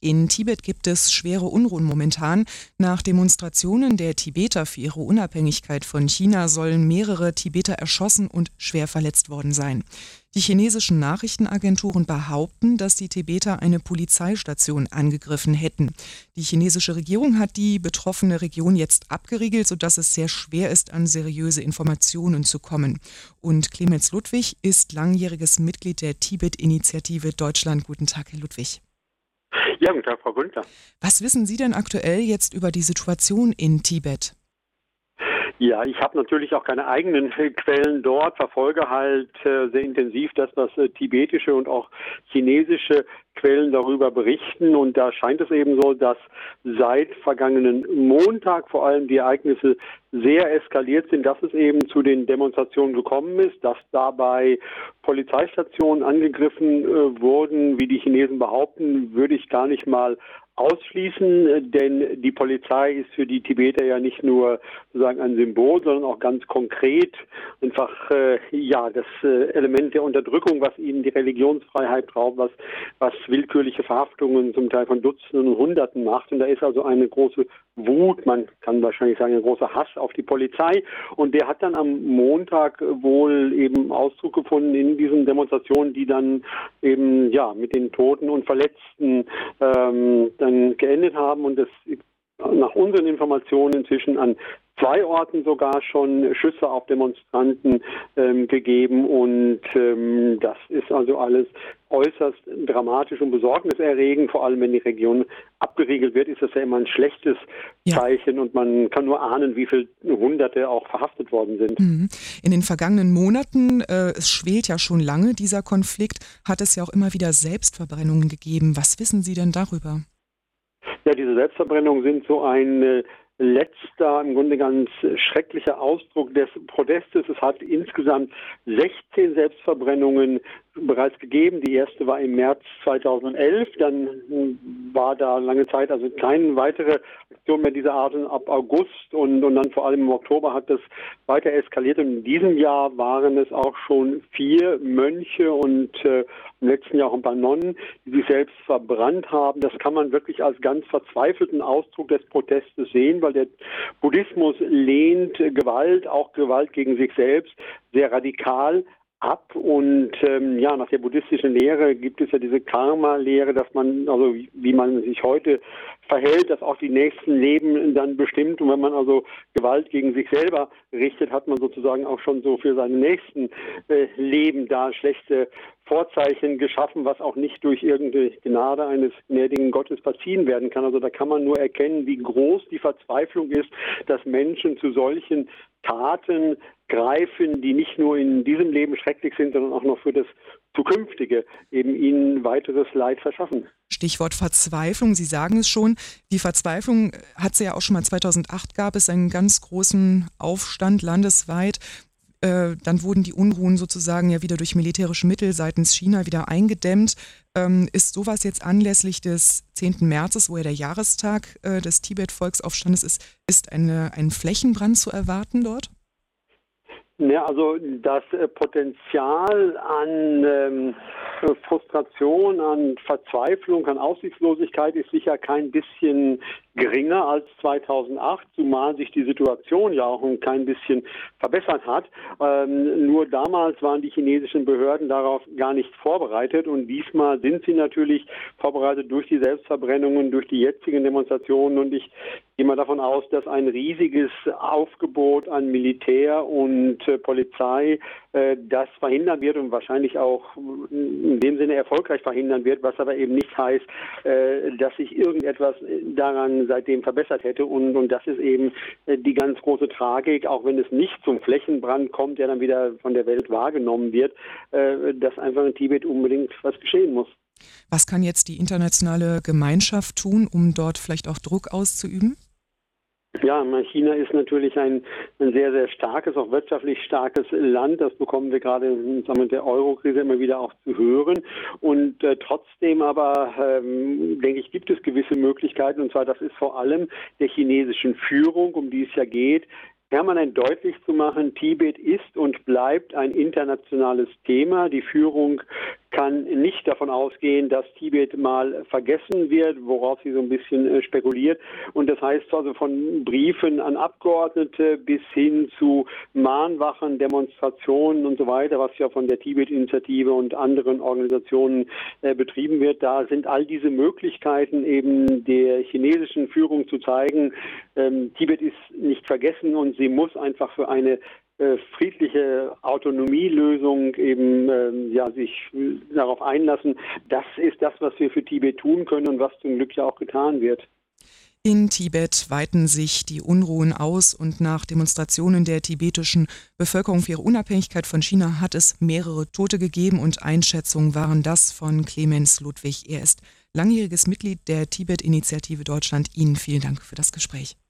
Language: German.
In Tibet gibt es schwere Unruhen momentan. Nach Demonstrationen der Tibeter für ihre Unabhängigkeit von China sollen mehrere Tibeter erschossen und schwer verletzt worden sein. Die chinesischen Nachrichtenagenturen behaupten, dass die Tibeter eine Polizeistation angegriffen hätten. Die chinesische Regierung hat die betroffene Region jetzt abgeriegelt, sodass es sehr schwer ist, an seriöse Informationen zu kommen. Und Clemens Ludwig ist langjähriges Mitglied der Tibet-Initiative Deutschland. Guten Tag, Herr Ludwig. Ja, guten Tag, Frau Günther. Was wissen Sie denn aktuell jetzt über die Situation in Tibet? Ja, ich habe natürlich auch keine eigenen Quellen dort, verfolge halt sehr intensiv das, was tibetische und auch chinesische Quellen darüber berichten. Und da scheint es eben so, dass seit vergangenen Montag vor allem die Ereignisse sehr eskaliert sind, dass es eben zu den Demonstrationen gekommen ist, dass dabei Polizeistationen angegriffen wurden, wie die Chinesen behaupten, würde ich gar nicht mal ausschließen, denn die Polizei ist für die Tibeter ja nicht nur sozusagen ein Symbol, sondern auch ganz konkret einfach das Element der Unterdrückung, was ihnen die Religionsfreiheit raubt, was willkürliche Verhaftungen zum Teil von Dutzenden und Hunderten macht. Und da ist also eine große Wut, man kann wahrscheinlich sagen, ein großer Hass auf die Polizei. Und der hat dann am Montag wohl eben Ausdruck gefunden in diesen Demonstrationen, die dann eben mit den Toten und Verletzten dann geendet haben. Und das nach unseren Informationen inzwischen an 2 Orten sogar schon Schüsse auf Demonstranten gegeben. Und das ist also alles äußerst dramatisch und besorgniserregend. Vor allem, wenn die Region abgeriegelt wird, ist das ja immer ein schlechtes Zeichen. Und man kann nur ahnen, wie viele Hunderte auch verhaftet worden sind. In den vergangenen Monaten, es schwelt ja schon lange dieser Konflikt, hat es ja auch immer wieder Selbstverbrennungen gegeben. Was wissen Sie denn darüber? Ja, diese Selbstverbrennungen sind so ein letzter, im Grunde ganz schrecklicher Ausdruck des Protestes. Es hat insgesamt 16 Selbstverbrennungen bereits gegeben. Die erste war im März 2011. Dann war da lange Zeit also keine weitere Aktion mehr dieser Art ab August und dann vor allem im Oktober hat das weiter eskaliert. Und in diesem Jahr waren es auch schon 4 Mönche und im letzten Jahr auch ein paar Nonnen, die sich selbst verbrannt haben. Das kann man wirklich als ganz verzweifelten Ausdruck des Protestes sehen, weil der Buddhismus lehnt Gewalt, auch Gewalt gegen sich selbst, sehr radikal ab. Und nach der buddhistischen Lehre gibt es ja diese Karma-Lehre, dass man, also wie man sich heute verhält, dass auch die nächsten Leben dann bestimmt. Und wenn man also Gewalt gegen sich selber richtet, hat man sozusagen auch schon so für seine nächsten Leben da schlechte Vorzeichen geschaffen, was auch nicht durch irgendeine Gnade eines gnädigen Gottes verziehen werden kann. Also da kann man nur erkennen, wie groß die Verzweiflung ist, dass Menschen zu solchen Taten greifen, die nicht nur in diesem Leben schrecklich sind, sondern auch noch für das Zukünftige eben ihnen weiteres Leid verschaffen. Stichwort Verzweiflung, Sie sagen es schon. Die Verzweiflung hat es ja auch schon mal 2008 gab es einen ganz großen Aufstand landesweit. Dann wurden die Unruhen sozusagen ja wieder durch militärische Mittel seitens China wieder eingedämmt. Ist sowas jetzt anlässlich des 10. Märzes, wo ja der Jahrestag des Tibet-Volksaufstandes ist ein Flächenbrand zu erwarten dort? Ja, also das Potenzial an Frustration, an Verzweiflung, an Aussichtslosigkeit ist sicher kein bisschen geringer als 2008, zumal sich die Situation ja auch ein klein bisschen verbessert hat. Nur damals waren die chinesischen Behörden darauf gar nicht vorbereitet und diesmal sind sie natürlich vorbereitet durch die Selbstverbrennungen, durch die jetzigen Demonstrationen und ich gehe mal davon aus, dass ein riesiges Aufgebot an Militär und Polizei das verhindern wird und wahrscheinlich auch in dem Sinne erfolgreich verhindern wird, was aber eben nicht heißt, dass sich irgendetwas daran seitdem verbessert hätte und das ist eben die ganz große Tragik, auch wenn es nicht zum Flächenbrand kommt, der dann wieder von der Welt wahrgenommen wird, dass einfach in Tibet unbedingt was geschehen muss. Was kann jetzt die internationale Gemeinschaft tun, um dort vielleicht auch Druck auszuüben? Ja, China ist natürlich ein sehr, sehr starkes, auch wirtschaftlich starkes Land. Das bekommen wir gerade mit der Euro-Krise immer wieder auch zu hören. Und trotzdem aber, denke ich, gibt es gewisse Möglichkeiten. Und zwar, das ist vor allem der chinesischen Führung, um die es ja geht, permanent deutlich zu machen, Tibet ist und bleibt ein internationales Thema. Die Führung kann nicht davon ausgehen, dass Tibet mal vergessen wird, worauf sie so ein bisschen spekuliert. Und das heißt also von Briefen an Abgeordnete bis hin zu Mahnwachen, Demonstrationen und so weiter, was ja von der Tibet-Initiative und anderen Organisationen betrieben wird. Da sind all diese Möglichkeiten eben der chinesischen Führung zu zeigen, Tibet ist nicht vergessen und sie muss einfach für eine friedliche Autonomielösung eben sich darauf einlassen. Das ist das, was wir für Tibet tun können und was zum Glück ja auch getan wird. In Tibet weiten sich die Unruhen aus und nach Demonstrationen der tibetischen Bevölkerung für ihre Unabhängigkeit von China hat es mehrere Tote gegeben und Einschätzungen waren das von Clemens Ludwig. Er ist langjähriges Mitglied der Tibet-Initiative Deutschland. Ihnen vielen Dank für das Gespräch.